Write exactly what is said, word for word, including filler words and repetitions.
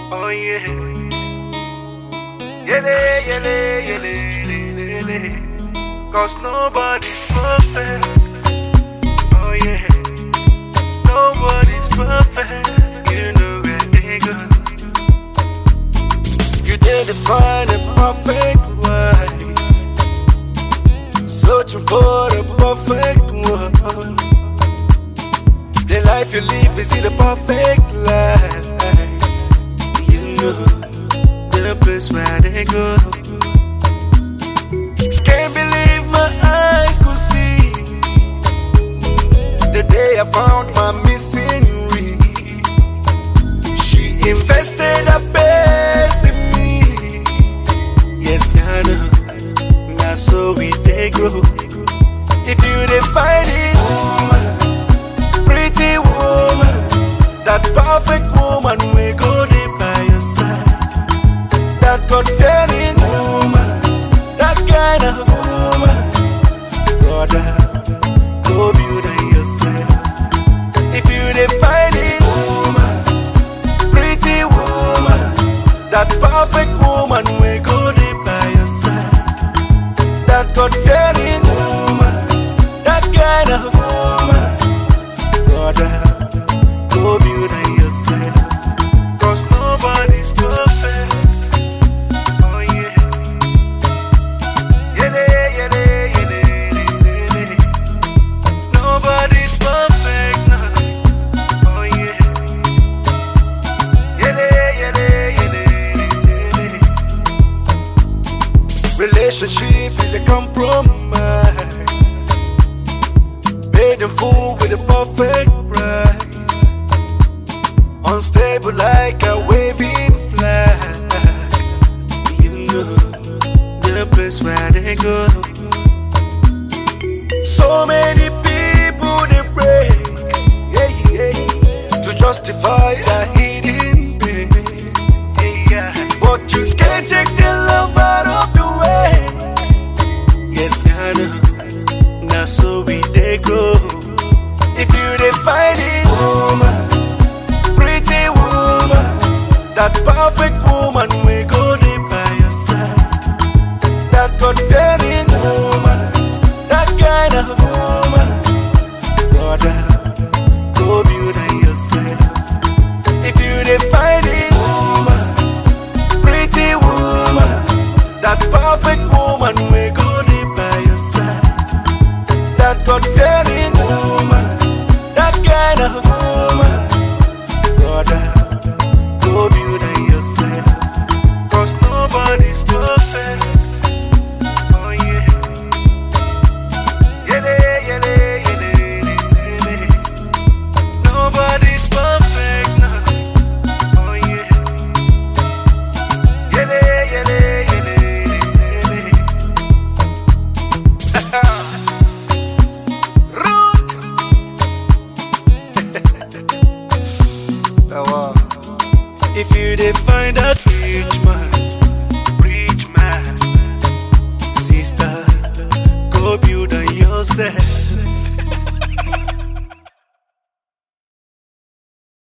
Oh yeah. Yele, yele, yele, yele, yele. Cause nobody's perfect. Oh yeah. Nobody's perfect. You know where they go. You didn't find a perfect wife, searching for the perfect one. The life you live is the perfect life. You know the place where they go. Can't believe my eyes could see the day I found my missing ring. She invested her best in me. Yes, I know. Now so we they grow. If you didn't find it, woman, pretty woman, that perfect woman we go there by your side. That God-fearing woman, that kind of woman, brother, go build it yourself. If you didn't find it, woman, pretty woman, that perfect woman we go there by your side. That God-fearing woman, that kind of woman, brother, go build it yourself. Cause nobody's perfect. Oh yeah. Yele, yele, yele, yele, yele. Nobody's perfect now. Oh yeah. Yele, yele, yele, yele. Relationship is a compromise, paid in full with a perfect price. Unstable like a waving flag. You know the place where they go. So many people they break, yeah, yeah, to justify their hidden pain. Yeah, but you can't take the love out of the way. Yes, I know. Now so we they go. If you didn't find it, woman, pretty woman, that perfect